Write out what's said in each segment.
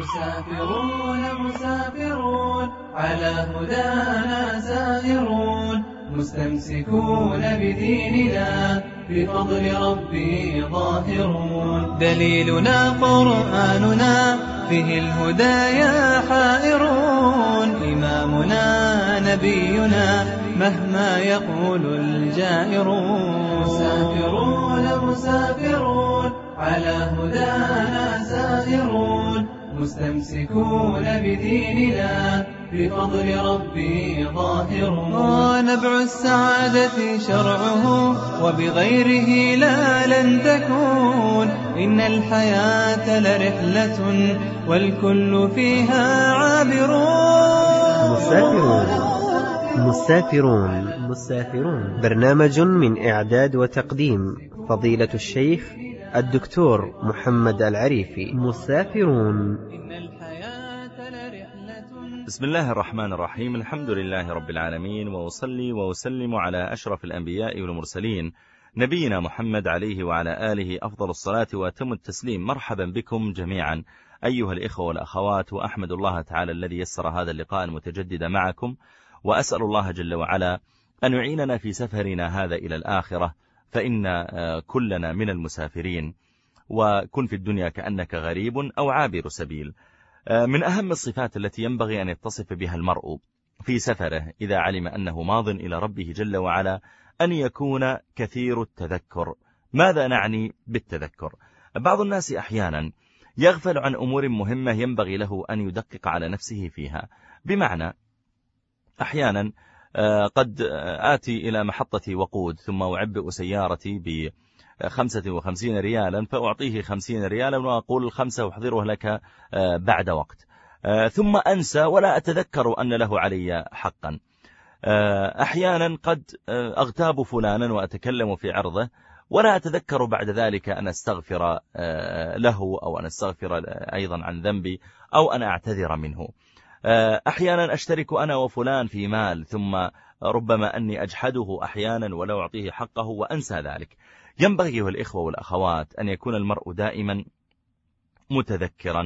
مسافرون مسافرون على هدانا سائرون مستمسكون بديننا بفضل ربي ظاهرون دليلنا قرآننا فيه الهدايا حائرون إمامنا نبينا مهما يقول الجائرون مسافرون مسافرون على هدانا سائرون مستمسكون بديننا بفضل ربي ظاهرون ونبع السعادة شرعه وبغيره لا لن تكون إن الحياة لرحلة والكل فيها عابرون مسافرون برنامج من إعداد وتقديم فضيلة الشيخ الدكتور محمد العريفي. مسافرون. بسم الله الرحمن الرحيم. الحمد لله رب العالمين، وأصلي وأسلم على أشرف الأنبياء والمرسلين نبينا محمد عليه وعلى آله أفضل الصلاة وأتم التسليم. مرحبا بكم جميعا أيها الإخوة والأخوات، وأحمد الله تعالى الذي يسر هذا اللقاء المتجدد معكم، وأسأل الله جل وعلا أن يعيننا في سفرنا هذا إلى الآخرة، فإن كلنا من المسافرين، وكن في الدنيا كأنك غريب أو عابر سبيل. من أهم الصفات التي ينبغي أن يتصف بها المرء في سفره إذا علم أنه ماض إلى ربه جل وعلا أن يكون كثير التذكر. ماذا نعني بالتذكر؟ بعض الناس أحيانا يغفل عن أمور مهمة ينبغي له أن يدقق على نفسه فيها. بمعنى أحيانا قد آتي إلى محطة وقود ثم أعبئ سيارتي ب55 ريالا، فأعطيه 50 ريالا وأقول 5 أحضره لك بعد وقت، ثم أنسى ولا أتذكر أن له علي حقا. أحيانا قد أغتاب فلانا وأتكلم في عرضه ولا أتذكر بعد ذلك أن أستغفر له أو أن أستغفر أيضا عن ذنبي أو أن أعتذر منه. أحيانا أشترك أنا وفلان في مال ثم ربما أني أجحده أحيانا ولا أعطيه حقه وأنسى ذلك. ينبغي الإخوة والأخوات أن يكون المرء دائما متذكرا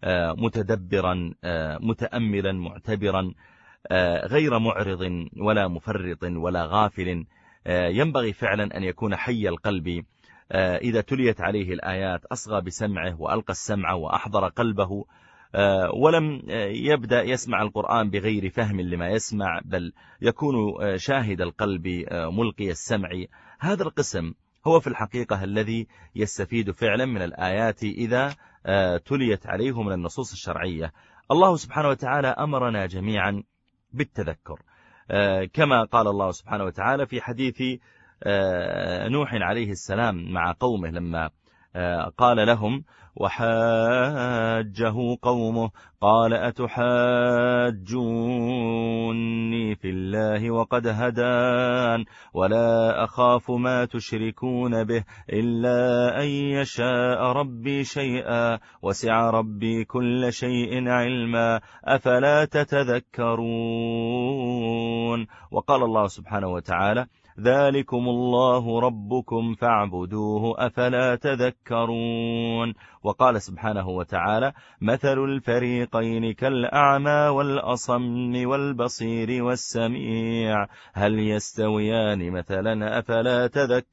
متدبرا متأملا معتبرا، غير معرض ولا مفرط ولا غافل. ينبغي فعلا أن يكون حي القلب، إذا تليت عليه الآيات أصغى بسمعه وألقى السمع وأحضر قلبه، ولم يبدأ يسمع القرآن بغير فهم لما يسمع، بل يكون شاهد القلب ملقي السمع. هذا القسم هو في الحقيقة الذي يستفيد فعلا من الآيات إذا تليت عليه من النصوص الشرعية. الله سبحانه وتعالى أمرنا جميعا بالتذكر، كما قال الله سبحانه وتعالى في حديث نوح عليه السلام مع قومه لما قال لهم وحاجه قومه قال أتحاجوني في الله وقد هدان ولا أخاف ما تشركون به إلا أن يشاء ربي شيئا وسع ربي كل شيء علما أفلا تتذكرون. وقال الله سبحانه وتعالى ذلكم الله ربكم فاعبدوه أفلا تذكرون. وقال سبحانه وتعالى مثل الفريقين كالأعمى والأصم والبصير والسميع هل يستويان مثلا أفلا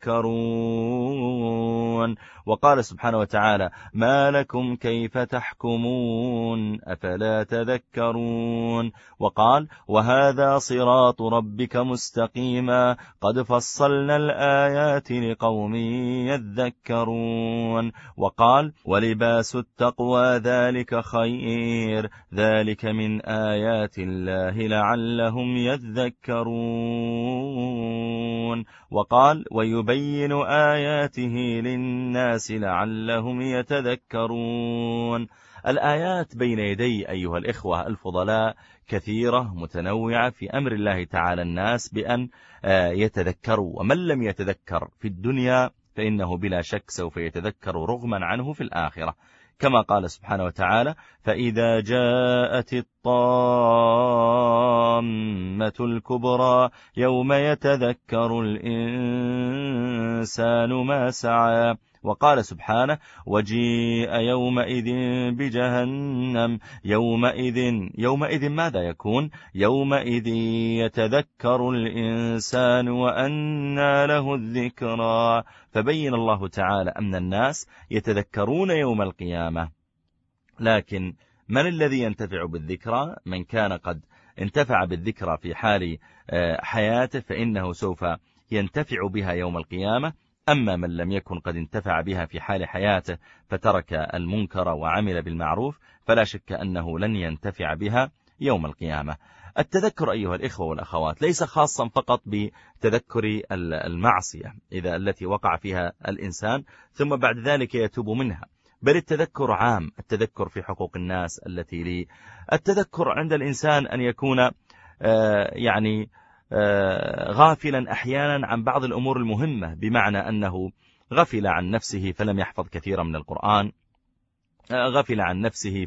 تذكرون. وقال سبحانه وتعالى ما لكم كيف تحكمون أفلا تذكرون. وقال وهذا صراط ربك مستقيما قد فصلنا الآيات لقوم يذكرون. وقال ولباس التقوى ذلك خير ذلك من آيات الله لعلهم يذكرون. وقال ويبين آياته للناس لعلهم يتذكرون. الآيات بين يدي أيها الإخوة الفضلاء كثيرة متنوعة في أمر الله تعالى الناس بأن يتذكروا، ومن لم يتذكر في الدنيا فإنه بلا شك سوف يتذكر رغما عنه في الآخرة، كما قال سبحانه وتعالى فإذا جاءت الطامة الكبرى يوم يتذكر الإنسان ما سعى وقال سبحانه وجيء يومئذ بجهنم يومئذ ماذا يكون؟ يومئذ يتذكر الإنسان وأنى له الذكرى. فبين الله تعالى أن الناس يتذكرون يوم القيامة، لكن من الذي ينتفع بالذكرى؟ من كان قد انتفع بالذكرى في حال حياته فإنه سوف ينتفع بها يوم القيامة. أما من لم يكن قد انتفع بها في حال حياته فترك المنكر وعمل بالمعروف فلا شك أنه لن ينتفع بها يوم القيامة. التذكر أيها الإخوة والأخوات ليس خاصا فقط بتذكر المعصية إذا التي وقع فيها الإنسان ثم بعد ذلك يتوب منها، بل التذكر عام، التذكر في حقوق الناس التي لي، التذكر عند الإنسان أن يكون غافلا أحيانا عن بعض الأمور المهمة، بمعنى أنه غفل عن نفسه فلم يحفظ كثيرا من القرآن، غفل عن نفسه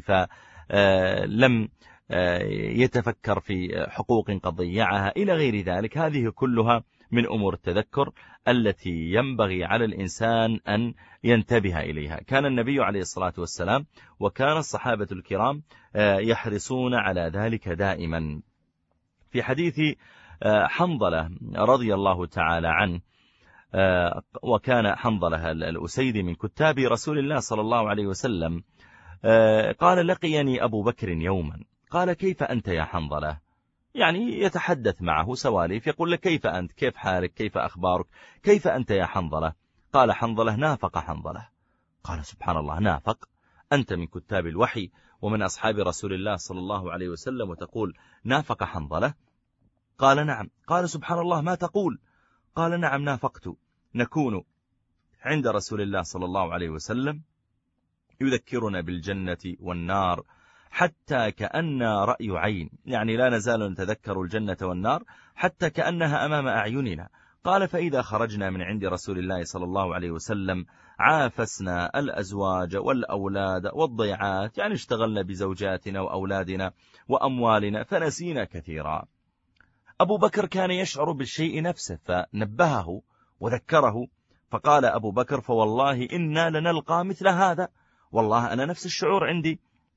فلم يتفكر في حقوق قد ضيعها إلى غير ذلك. هذه كلها من أمور التذكر التي ينبغي على الإنسان أن ينتبه إليها. كان النبي عليه الصلاة والسلام وكان الصحابة الكرام يحرصون على ذلك دائما. في حديث حنظلة رضي الله تعالى عنه، وكان حنظلة الأسيدي من كتاب رسول الله صلى الله عليه وسلم، قال لقيني أبو بكر يوما، قال كيف أنت يا حنظلة؟ يعني يتحدث معه سواليف، يقول له كيف أنت، كيف حالك، كيف أخبارك، كيف أنت يا حنظلة؟ قال حنظلة نافق حنظلة. قال سبحان الله، نافق؟ أنت من كتاب الوحي ومن أصحاب رسول الله صلى الله عليه وسلم وتقول نافق حنظلة؟ قال نعم. قال سبحان الله، ما تقول؟ قال نعم نافقت. نكون عند رسول الله صلى الله عليه وسلم يذكرنا بالجنة والنار حتى كأن رأي عين، يعني لا نزال نتذكر الجنة والنار حتى كأنها أمام أعيننا. قال فإذا خرجنا من عند رسول الله صلى الله عليه وسلم عافسنا الأزواج والأولاد والضيعات، يعني اشتغلنا بزوجاتنا وأولادنا وأموالنا فنسينا كثيرا. أبو بكر كان يشعر بالشيء نفسه فنبهه وذكره، فقال أبو بكر فوالله إنا لنلقى مثل هذا، والله أنا نفس الشعور عندي.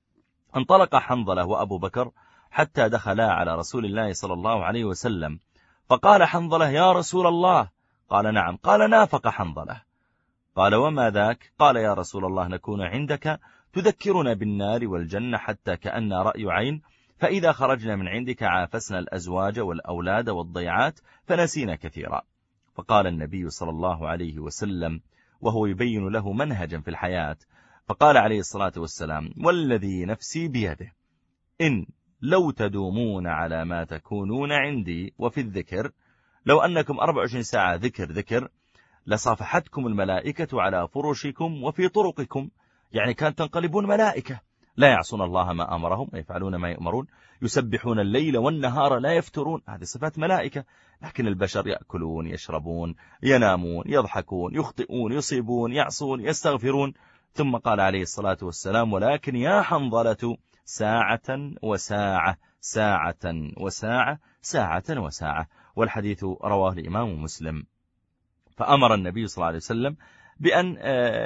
انطلق حنظلة وأبو بكر حتى دخلا على رسول الله صلى الله عليه وسلم، فقال حنظلة يا رسول الله. قال نعم. قال نافق حنظلة. قال وما ذاك؟ قال يا رسول الله نكون عندك تذكرنا بالنار والجنة حتى كأن رأي عين، فإذا خرجنا من عندك عافسنا الأزواج والأولاد والضيعات فنسينا كثيرا. فقال النبي صلى الله عليه وسلم وهو يبين له منهجا في الحياة، فقال عليه الصلاة والسلام والذي نفسي بيده إن لو تدومون على ما تكونون عندي وفي الذكر، لو أنكم 24 ساعة ذكر لصافحتكم الملائكة على فرشكم وفي طرقكم، يعني كانت تنقلبون ملائكة لا يعصون الله ما أمرهم ويفعلون ما يؤمرون، يسبحون الليل والنهار لا يفترون. هذه صفات ملائكة. لكن البشر يأكلون يشربون ينامون يضحكون يخطئون يصيبون يعصون يستغفرون. ثم قال عليه الصلاة والسلام ولكن يا حنظلة ساعة وساعة، ساعة وساعة، ساعة وساعة. والحديث رواه الإمام مسلم. فأمر النبي صلى الله عليه وسلم بأن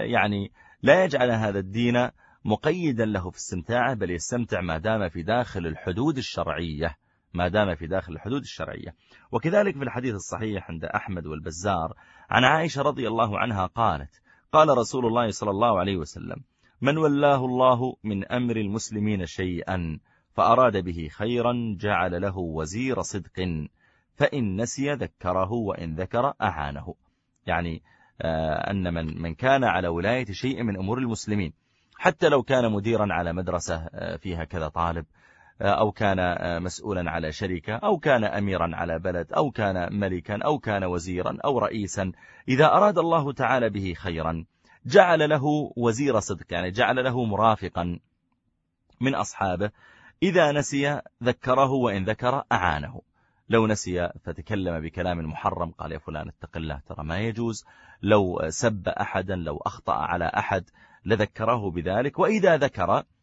لا يجعل هذا الدين مقيدا له في استمتاعه، بل يستمتع ما دام في داخل الحدود الشرعية، ما دام في داخل الحدود الشرعية. وكذلك في الحديث الصحيح عند أحمد والبزار عن عائشة رضي الله عنها قالت قال رسول الله صلى الله عليه وسلم من ولاه الله من أمر المسلمين شيئا فأراد به خيرا جعل له وزير صدق، فإن نسي ذكره وإن ذكر أعانه. يعني أن من كان على ولاية شيء من أمور المسلمين، حتى لو كان مديرا على مدرسة فيها كذا طالب، أو كان مسؤولا على شركة، أو كان أميرا على بلد، أو كان ملكا، أو كان وزيرا أو رئيسا، إذا أراد الله تعالى به خيرا جعل له وزير صدق، يعني جعل له مرافقا من أصحابه، إذا نسي ذكره وإن ذكر أعانه. لو نسي فتكلم بكلام محرم قال يا فلان اتق الله ترى ما يجوز، لو سب أحدا، لو أخطأ على أحد لذكره بذلك، وإذا ذكر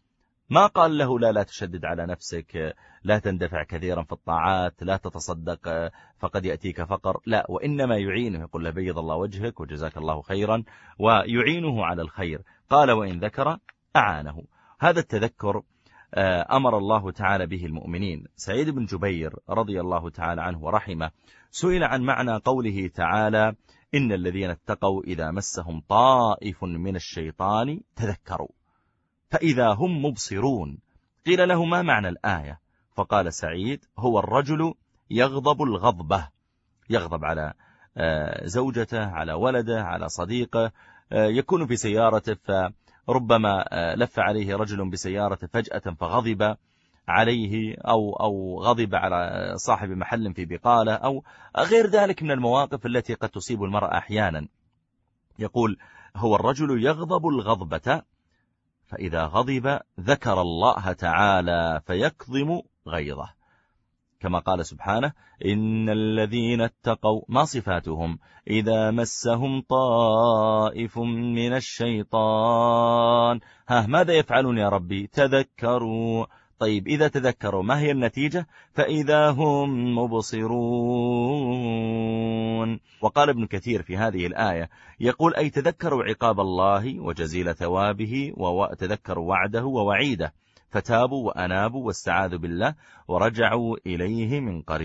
ما قال له لا تشدد على نفسك، لا تندفع كثيرا في الطاعات، لا تتصدق فقد يأتيك فقر، لا، وإنما يعينه، يقول له بيض الله وجهك وجزاك الله خيرا، ويعينه على الخير. قال وإن ذكر أعانه. هذا التذكر أمر الله تعالى به المؤمنين. سعيد بن جبير رضي الله تعالى عنه ورحمه سئل عن معنى قوله تعالى إن الذين اتقوا إذا مسهم طائف من الشيطان تذكروا فإذا هم مبصرون. قيل له ما معنى الآية؟ فقال سعيد هو الرجل يغضب الغضبة، يغضب على زوجته، على ولده، على صديقه، يكون في سيارته فربما لف عليه رجل بسيارته فجأة فغضب عليه أو غضب على صاحب محل في بقالة أو غير ذلك من المواقف التي قد تصيب المرأة أحيانا. يقول هو الرجل يغضب الغضبة فإذا غضب ذكر الله تعالى فيكظم غيظه، كما قال سبحانه إن الذين اتقوا، ما صفاتهم؟ إذا مسهم طائف من الشيطان ماذا يفعلون يا ربي؟ تذكروا. طيب إذا تذكروا ما هي النتيجة؟ فإذا هم مبصرون. وقال ابن كثير في هذه الآية يقول أي تذكروا عقاب الله وجزيل ثوابه وتذكروا وعده ووعيده فتابوا وأنابوا واستعاذوا بالله ورجعوا إليه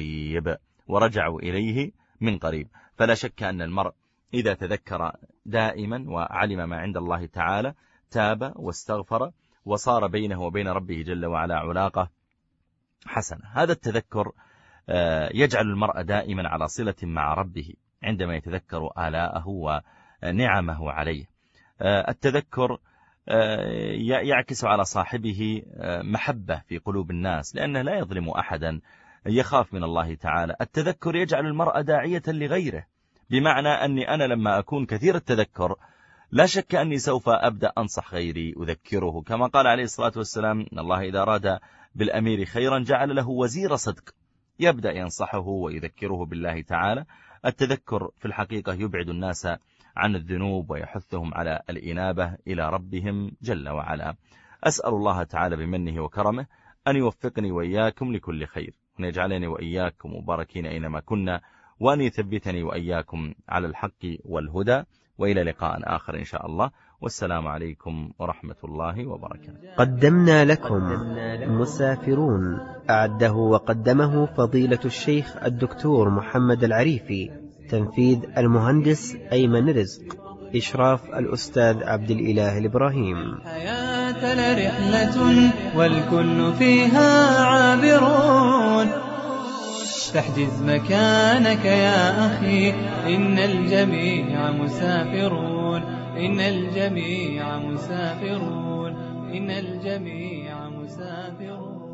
من قريب. فلا شك أن المرء إذا تذكر دائما وعلم ما عند الله تعالى تاب واستغفر وصار بينه وبين ربه جل وعلا علاقة حسنة. هذا التذكر يجعل المرء دائما على صلة مع ربه عندما يتذكر آلاءه ونعمه عليه. التذكر يعكس على صاحبه محبة في قلوب الناس لأنه لا يظلم أحدا، يخاف من الله تعالى. التذكر يجعل المرء داعية لغيره، بمعنى أني أنا لما أكون كثير التذكر لا شك أني سوف أبدأ أنصح غيري أذكره، كما قال عليه الصلاة والسلام إن الله إذا أراد بالأمير خيرا جعل له وزير صدق، يبدأ ينصحه ويذكره بالله تعالى. التذكر في الحقيقة يبعد الناس عن الذنوب ويحثهم على الإنابة إلى ربهم جل وعلا. أسأل الله تعالى بمنه وكرمه أن يوفقني وإياكم لكل خير، وأن يجعلني وإياكم مباركين أينما كنا، وأن يثبتني وإياكم على الحق والهدى. وإلى لقاء آخر إن شاء الله، والسلام عليكم ورحمة الله وبركاته. قدمنا لكم مسافرون، أعده وقدمه فضيلة الشيخ الدكتور محمد العريفي، تنفيذ المهندس أيمن رزق، إشراف الأستاذ عبد الإله الإبراهيم. حياتنا رحلة والكل فيها عابرون، فاحجز مكانك يا أخي إن الجميع مسافرون، إن الجميع مسافرون، إن الجميع مسافرون.